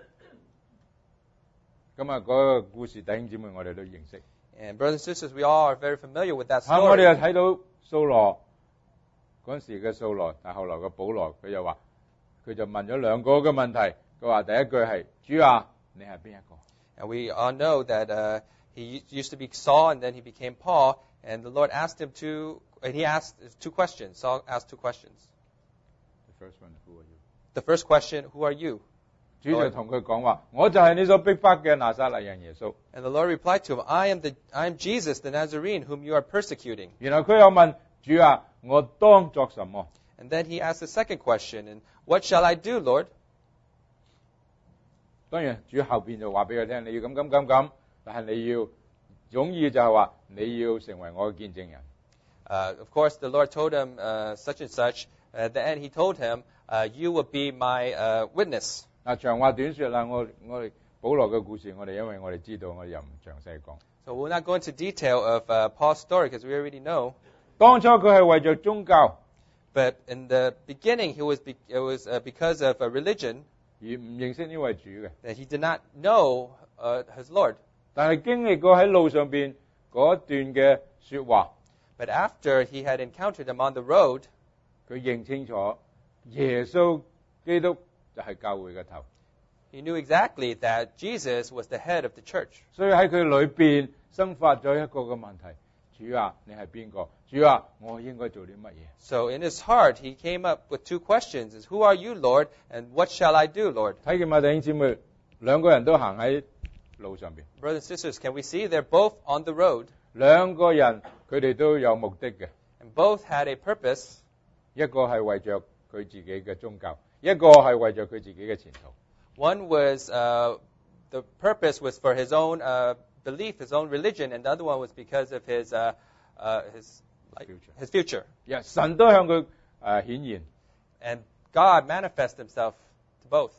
咁啊，嗰個故事弟兄姊妹我哋都認識。 And brothers and sisters, we all are very familiar with that 我哋又 story. 睇到掃羅嗰陣時嘅掃羅，但係後來嘅保羅，佢就問咗兩個嘅問題。佢話第一句係：主啊，你係邊一個？ And we all know that he used to be Saul, and then he became Paul. And the Lord asked him he asked two questions. Saul asked two questions. The first one, who are you? The first question, who are you? 主就同佢講話：我就係你所逼迫嘅拿撒勒人耶穌。 And the Lord replied to him, I am Jesus, the Nazarene, whom you are persecuting. 然後佢又問主啊：我當作什麼？ And then he asked the second question, and what shall I do, Lord? 當然主後邊就話俾佢聽：你要咁，但係你要總意就係話你要成為我嘅見證人。 Of course, the Lord told him such and such. At the end, he told him, you will be my witness. 長話短說啦，我哋保羅嘅故事，因為我哋知道，我哋又唔詳細講。 So we'll not go into detail of Paul's story because we already know. 當初佢係為着宗教 But in the beginning, it was because of a religion 而唔認識呢位主嘅， that he did not know his Lord. 但係經歷過喺路上邊嗰段嘅說話， But after he had encountered him on the road, 佢認清楚耶穌基督就係教會嘅頭， he knew exactly that Jesus was the head of the church. 所以喺佢裏邊生發咗一個嘅問題：主啊，你係邊個？主啊，我應該做啲乜嘢？ So in his heart, he came up with two questions: is who are you, Lord, and what shall I do, Lord? 睇見嘛，弟兄姊妹，兩個人都行喺路上邊， Brothers and sisters, can we see they're both on the road, 兩個人佢哋都有目的嘅， and both had a purpose. 一個係為着佢自己嘅宗教，一個係為着佢自己嘅前途。 One was the purpose was for his own belief, his own religion, and the other one was because of his future. 神都向佢顯現， And God manifested himself to both.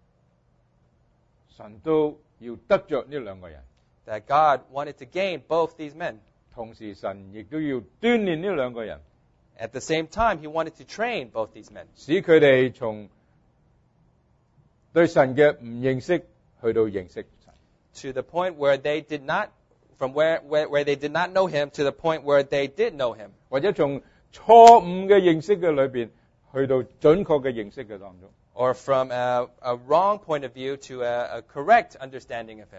神都要得着呢兩個人， That God wanted to gain both these men. 同時神亦都要鍛鍊呢兩個人， At the same time, he wanted to train both these men, 使佢哋從對神嘅唔認識去到認識神。 to the point where they did not, from where they did not know him to the point where they did know him. 或者從錯誤嘅認識嘅裏邊去到準確嘅認識嘅當中。 Or from a wrong point of view to a correct understanding of him.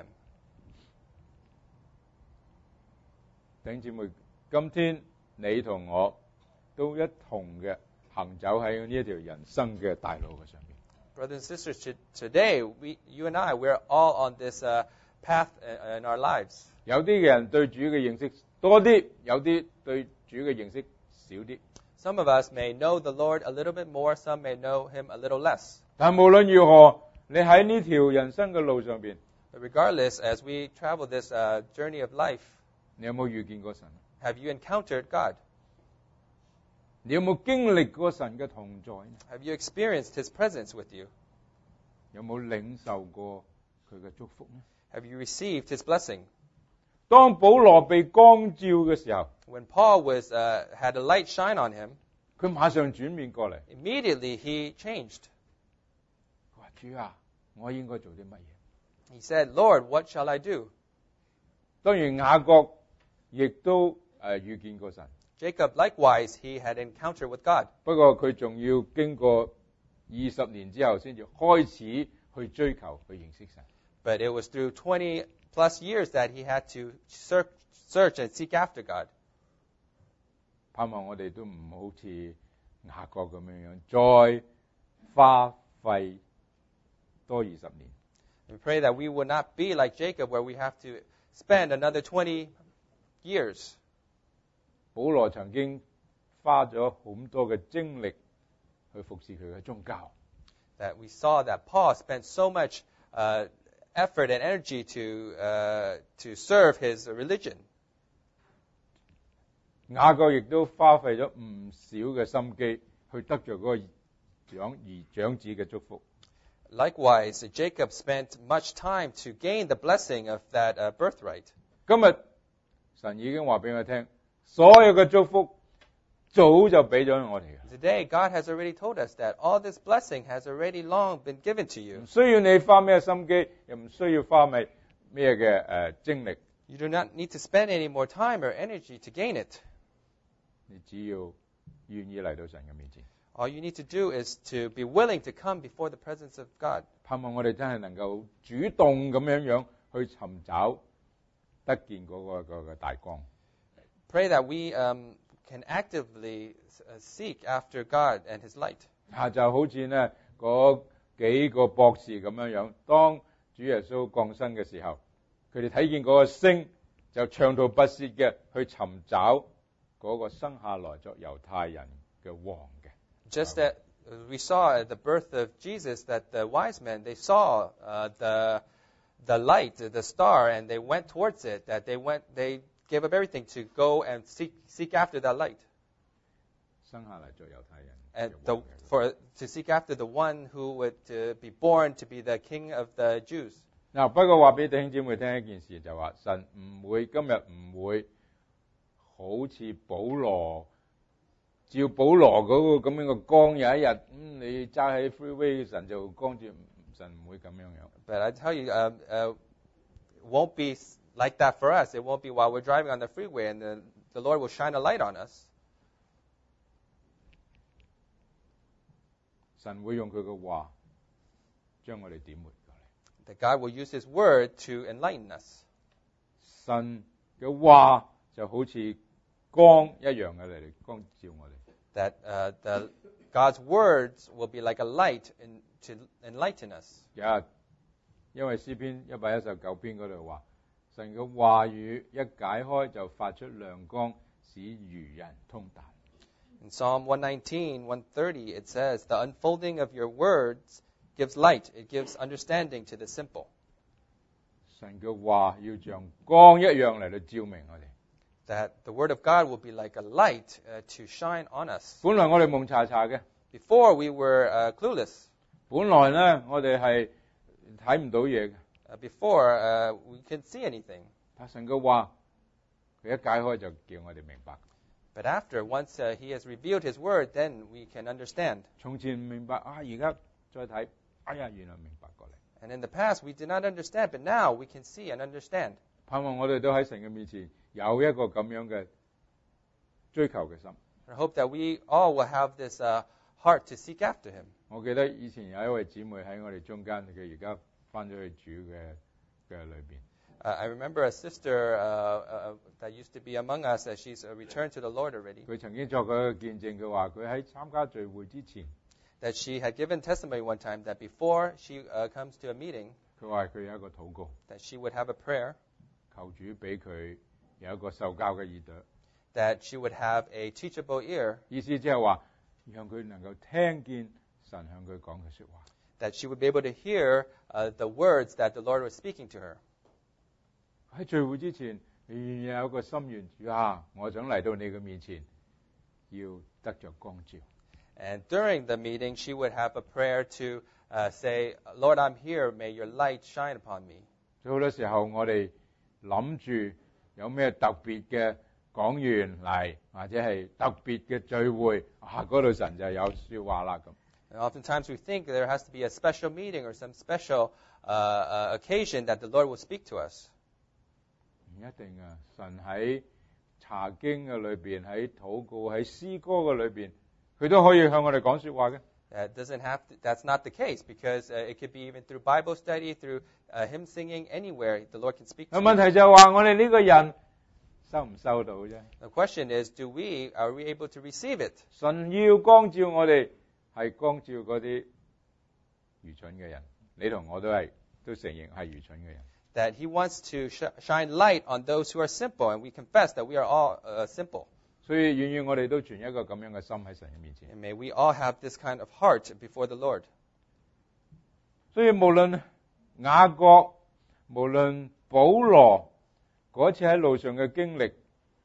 弟兄姊妹，今天你同我都一同嘅行走喺呢一條人生嘅大路嘅上面。 Brothers and sisters, today, you and I, we're all on this path in our lives. 有啲嘅人對主嘅認識多啲，有啲對主嘅認識少啲。 Some of us may know the Lord a little bit more, some may know him a little less. 但無論如何，你喺呢條人生嘅路上邊， But regardless, as we travel this journey of life, 你有冇遇見過神？ have you encountered God? 你有冇經歷過神嘅同在呢？ Have you experienced his presence with you? 有冇領受過佢嘅祝福呢？ Have you received his blessing? 當保羅被光照嘅時候， When Paul had a light shine on him, 佢馬上轉面過嚟， immediately he changed. 佢話：主啊，我應該做啲乜嘢？ He said, Lord, what shall I do? 當然雅各亦都遇見過神， Jacob, likewise, he had encounter with God. 不過佢仲要經過20年之後，先至開始去追求去認識神。 But it was through 20 plus years that he had to search and seek after God. 盼望我哋都唔好似雅各咁樣再花費多20年。 We pray that we would not be like Jacob, where we have to spend another 20 years. 保羅曾經花咗好多嘅精力去服侍佢嘅宗教， That we saw that Paul spent so much effort and energy to serve his religion. 雅各亦都花費咗唔少嘅心機去得着嗰個長子嘅祝福。 Likewise, Jacob spent much time to gain the blessing of that birthright. 今日神已經話俾我聽，所有嘅祝福早就俾咗我哋嘅， Today, God has already told us that all this blessing has already long been given to you. 唔需要你花咩心機，又唔需要花咩嘅精力， You do not need to spend any more time or energy to gain it. 你只要願意嚟到神嘅面前。 All you need to do is to be willing to come before the presence of God. 盼望我哋真係能夠主動咁樣去尋找得見嗰個大光。 Pray that we can actively seek after God and his light. 就好似呢嗰幾個博士咁樣，當主耶穌降生嘅時候，佢哋睇見嗰個星，就長途跋涉嘅去尋找嗰個生下來作猶太人嘅王嘅。 Just that we saw at the birth of Jesus that the wise men, they saw the light, the star, and they went towards it. That they gave up everything to go and seek after that light. 生下嚟作猶太人 And 嘅王嘅。 to seek after the one who would be born to be the king of the Jews. 嗱，不過話俾弟兄姊妹聽一件事，就話神今日唔會好似保羅照保羅嗰個咁樣嘅光，有一日你揸喺 freeway， 神就光住，神唔會咁樣樣。 But I tell you, it won't be like that for us. It won't be while we're driving on the freeway and the Lord will shine a light on us. 神會用佢嘅話將我哋點活過嚟。 That God will use His word to enlighten us. 神嘅話就好似光一樣嘅嚟光照我哋。 That God's words will be like a light to enlighten us. 因為詩篇119篇嗰度話，神嘅話語一解開就發出亮光，使愚人通達。 In Psalm 119, 130, it says, "The unfolding of your words gives light; it gives understanding to the simple." 神嘅話要像光一樣嚟到照明我哋。 That the word of God will be like a light to shine on us. 本來我哋蒙查查嘅， Before we were clueless. 本來咧我哋係睇唔到嘢嘅。 Before we couldn't see anything. 但神嘅話，佢一解開就叫我哋明白。 But after, once He has revealed His word, then we can understand. 從前唔明白啊，而家再睇，哎呀，原來明白過嚟。 And in the past, we did not understand, but now we can see and understand. 盼望我哋都喺神嘅面前有一個咁樣嘅追求嘅心。 I hope that we all will have this heart to seek after Him. 我記得以前有一位姊妹喺我哋中間，佢而家翻咗去主嘅裏邊。 I remember a sister that used to be among us, that she's returned to the Lord already. 佢曾經作過一個見證，佢話佢喺參加聚會之前， That she had given testimony one time that before she comes to a meeting, 佢話佢有一個禱告， that she would have a prayer, 求主俾佢有一個受教嘅耳朵。 that she would have a teachable ear, 意思即係話，讓佢能夠聽見神向佢講嘅説話。 that she would be able to hear the words that the Lord was speaking to her. 喺聚會之前，你有一個心願，主啊，我想嚟到你嘅面前，要得着光照。 And during the meeting, she would have a prayer to say, "Lord, I'm here. May your light shine upon me." 所以好多時候，我哋諗住有咩特別嘅講員嚟，或者係特別嘅聚會，嗰度神就有説話啦咁。 And oftentimes we think there has to be a special meeting or some special occasion that the Lord will speak to us. 唔一定啊！神喺查經嘅裏邊，喺禱告、喺詩歌嘅裏邊，佢都可以向我哋講説話嘅。 That's not the case, because it could be even through Bible study, through hymn singing, anywhere the Lord can speak to 問 us. 題就係話我哋呢個人收唔收到啫？ The question is, are we able to receive it? 神要光照我哋，係光照嗰啲愚蠢嘅人。你同我都承認係愚蠢嘅人。 That He wants to shine light on those who are simple, and we confess that we are all simple. 所以願意我哋都存一個咁樣嘅心喺神嘅面前。 And may we all have this kind of heart before the Lord. 所以無論雅各，無論保羅嗰次喺路上嘅經歷，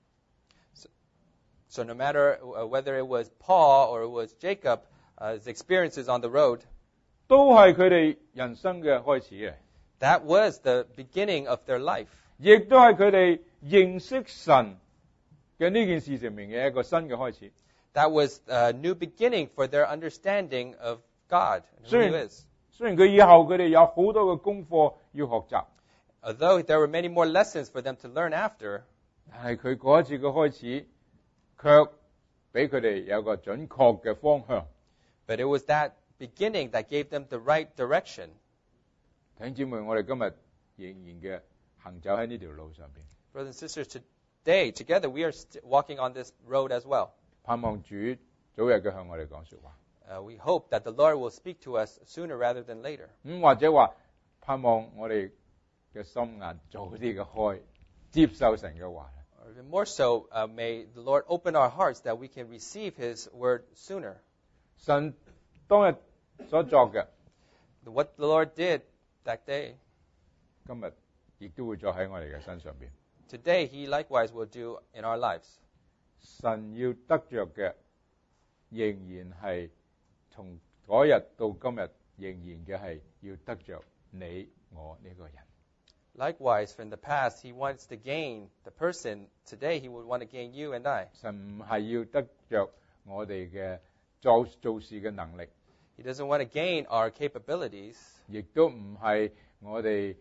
So no matter whether it was Paul or it was Jacob, his experiences on the road, 都係佢哋人生嘅開始嘅， that was the beginning of their life. 亦都係佢哋認識神嘅呢件事上面嘅一個新嘅開始。 That was a new beginning for their understanding of God and who He is. 雖然佢以後佢哋有好多嘅功課要學習， Although there were many more lessons for them to learn after, 但係佢嗰一次嘅開始，卻俾佢哋有個準確嘅方向。 but it was that beginning that gave them the right direction. 弟兄姊妹，我哋今日仍然嘅行走喺呢條路上邊， Brothers and sisters, today, together, we are walking on this road as well. 盼望主早日嘅向我哋講說話。 We hope that the Lord will speak to us sooner rather than later. 或者話盼望我哋嘅心眼早啲嘅開，接受神嘅話。 Or even more so, may the Lord open our hearts that we can receive His word sooner. 神當日所作嘅， What the Lord did that day, 今日亦都會再喺我哋嘅身上邊。 today He likewise will do in our lives. 神要得着嘅，仍然係從嗰日到今日，仍然嘅係要得着你我呢個人。 Likewise, from the past, He wants to gain the person. Today, He would want to gain you and I. 神唔係要得着我哋嘅做事嘅能力， He doesn't want to gain our capabilities. 亦都唔係我哋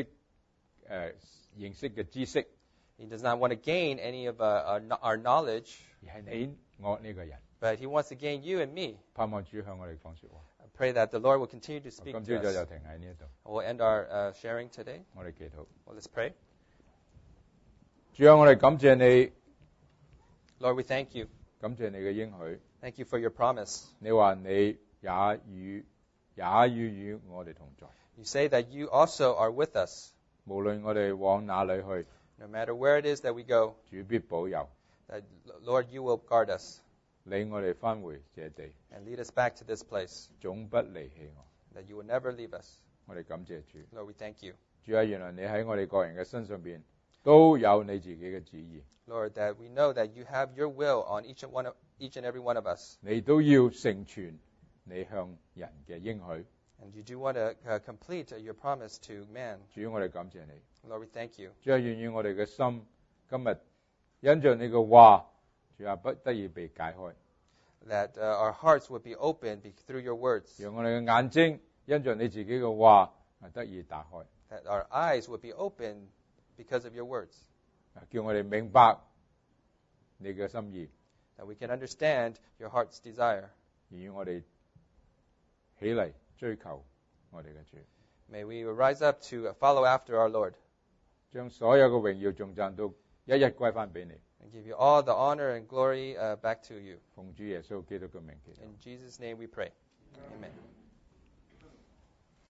認識嘅知識， He does not want to gain any of our knowledge, 而係你我呢個人。 but He wants to gain you and me. 盼望主向我哋講說話。 I pray that the Lord will continue to speak 今 to 朝早就 us. 停喺呢一度， We'll end our sharing today. 我哋祈禱。 Well, let's pray. 主啊，我哋感謝你， Lord, we thank you. 感謝你嘅應許。 Thank you for your promise. 你話你也與我哋同在， You say that you also are with us. 無論我哋往哪裏去， No matter where it is that we go, 主必保佑， that, Lord, you will guard us 領我哋返回這地， and lead us back to this place, 總不離棄我。 that you will never leave us. 我哋感謝主。 Lord, we thank you. 主啊，原來你喺我哋個人嘅身上邊都有你自己嘅旨意， Lord, that we know that you have your will on each and every one of us. 你都要成全你向人嘅應許。 And you do want to complete your promise to man. 主，我哋感謝你。 Lord, we thank you. 主啊，願意我哋嘅心今日因着你嘅話，主啊，不得已被解開， That our hearts would be opened through your words. 讓我哋嘅眼睛因着你自己嘅話得以打開， That our eyes would be opened because of your words. 叫我哋明白你嘅心意， That we can understand your heart's desire. 而我哋起嚟追求我哋嘅主， May we rise up to follow after our Lord 將所有嘅榮耀頌讚都一一歸翻俾你。 and give you all the honor and glory back to you. 奉主耶穌基督嘅名祈禱。 In Jesus' name we pray. Amen.